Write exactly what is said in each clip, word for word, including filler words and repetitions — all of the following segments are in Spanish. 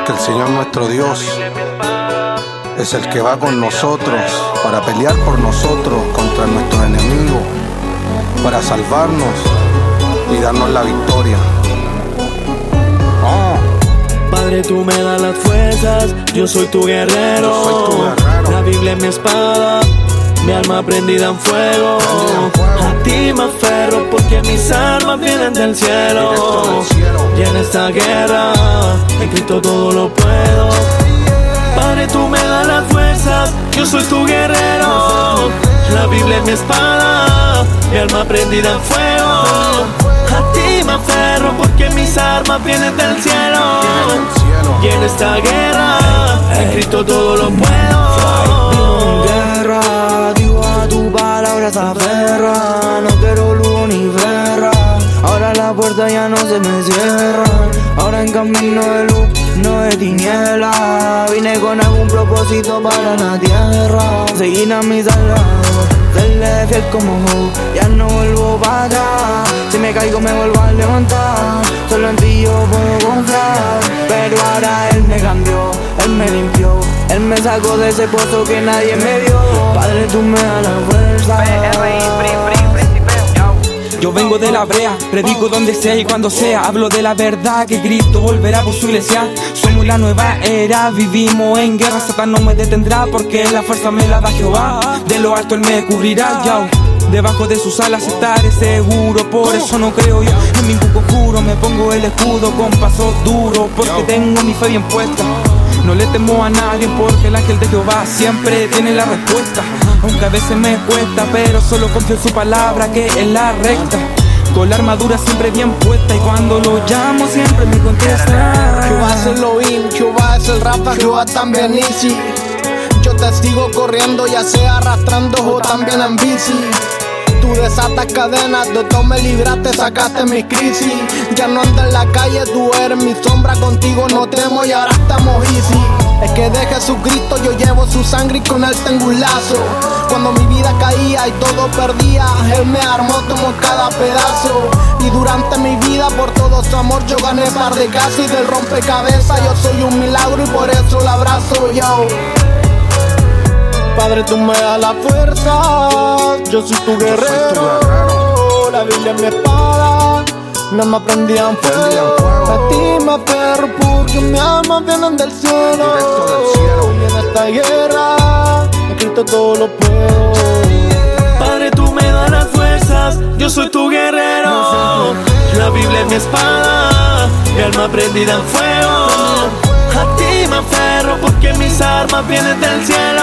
que el Señor nuestro Dios es el que va con nosotros para pelear por nosotros contra nuestros enemigos, para salvarnos y darnos la victoria. Oh. Padre, tú me das las fuerzas, yo soy tu guerrero. Yo soy tu guerrero. La Biblia es mi espada, mi alma prendida en fuego. A ti me aferro porque mis armas vienen del cielo. del cielo. Y en esta guerra, en Cristo todo lo puedo. Padre, tú me das las fuerzas, yo soy tu guerrero. La Biblia es mi espada, mi alma prendida en fuego. A ti me aferro porque mis armas vienen del cielo. Y en esta guerra, en Cristo todo lo puedo. Vivo en guerra, digo a tu palabra se aferra. No quiero luz ni guerra, ahora la puerta ya no se me cierra. Ahora en camino de luz, no de tiniebla. Vine con algún propósito para la tierra. Seguir a mi salvador, serle fiel como Job. Ya no vuelvo para atrás, si me caigo me vuelvo a levantar. Solo en ti yo puedo confiar. Pero ahora Él me cambió, Él me limpió, Él me sacó de ese pozo que nadie me dio. Padre, tú me das la fuerza. Yo vengo de la brea, predico donde sea y cuando sea. Hablo de la verdad que Cristo volverá por su iglesia. Somos la nueva era, vivimos en guerra. Satán no me detendrá porque la fuerza me la da Jehová. De lo alto Él me cubrirá, yo. Debajo de sus alas estaré seguro. Por eso no creo yo en ningún conjuro. Me pongo el escudo con pasos duros porque tengo mi fe bien puesta. No le temo a nadie porque el ángel de Jehová siempre tiene la respuesta. Aunque a veces me cuesta, pero solo confío en su palabra que es la recta. Con la armadura siempre bien puesta y cuando lo llamo siempre me contesta. Jehová es el Elohim, Jehová es el Rafa, Jehová también Easy. Yo te sigo corriendo ya sea arrastrando o también en bici. Tú desatas cadenas, de todo me libraste, sacaste mi crisis. Ya no ando en la calle, tú eres mi sombra, contigo no temo y ahora estamos easy. Es que de Jesucristo yo llevo su sangre y con Él tengo un lazo. Cuando mi vida caía y todo perdía, Él me armó, tomó cada pedazo. Y durante mi vida por todo su amor yo gané par de casas y del rompecabezas. Yo soy un milagro y por eso lo abrazo yo. Padre, tú me das la fuerza, yo soy tu guerrero. La Biblia es mi espada, mi alma prendida en fuego. A ti me aferro porque mi alma viene del cielo. Y en esta guerra, en Cristo todo lo puedo. Padre, tú me das las fuerzas, yo soy tu guerrero. La Biblia es mi espada, mi alma prendida en fuego. A ti me aferro porque mis armas vienen del cielo.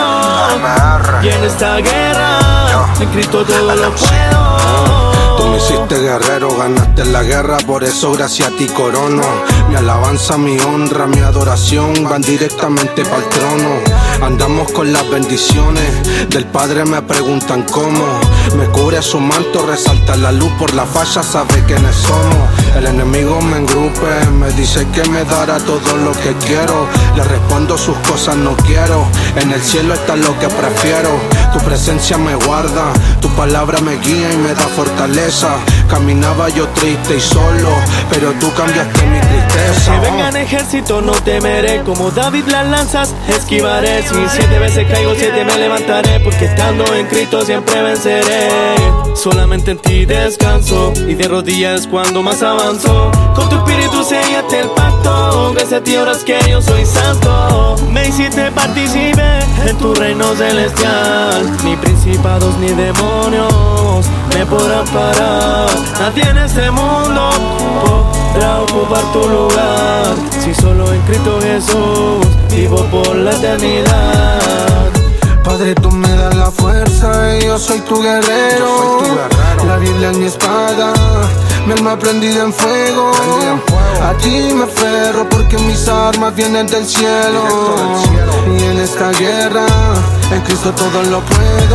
Y en esta guerra, en Cristo todo lo puedo. Tú me hiciste guerrero, ganaste la guerra, por eso gracias a ti corono. Mi alabanza, mi honra, mi adoración van directamente para el trono. Andamos con las bendiciones del Padre, me preguntan cómo. Me cubre su manto, resalta la luz por la falla, sabe quiénes somos. El enemigo me engrupe, me dice que me dará todo lo que quiero. Le respondo sus cosas no quiero, en el cielo está lo que prefiero. Tu presencia me guarda, tu palabra me guía y me da fortaleza. Caminaba yo triste y solo, pero tú cambiaste mi tristeza. Que vengan ejércitos no temeré, como David las lanzas esquivaré. Si siete veces caigo, siete me levantaré, porque estando en Cristo siempre venceré. Solamente en ti descanso y de rodillas cuando más avanzo. Con tu espíritu sellaste el pacto, gracias a ti ahora es que yo soy santo. Me hiciste partícipe en tu reino celestial. Ni principados ni demonios me podrán parar. Nadie en este mundo podrá ocupar tu lugar. Si solo en Cristo Jesús vivo por la eternidad. Padre, tú me das la fuerza y yo soy tu guerrero. Yo soy tu guerrero. La Biblia es mi espada, mi alma prendida en fuego. en fuego. A ti me aferro porque mis armas vienen del cielo. Del cielo. Y en esta guerra, en Cristo todo lo puedo.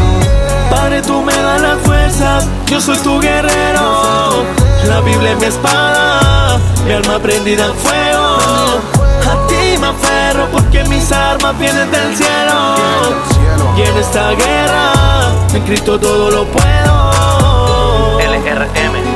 Padre, tú me das las fuerzas, yo soy tu guerrero. La Biblia es mi espada, mi alma prendida en fuego. A ti me aferro porque mis armas vienen del cielo. Y en esta guerra, en Cristo todo lo puedo. L R M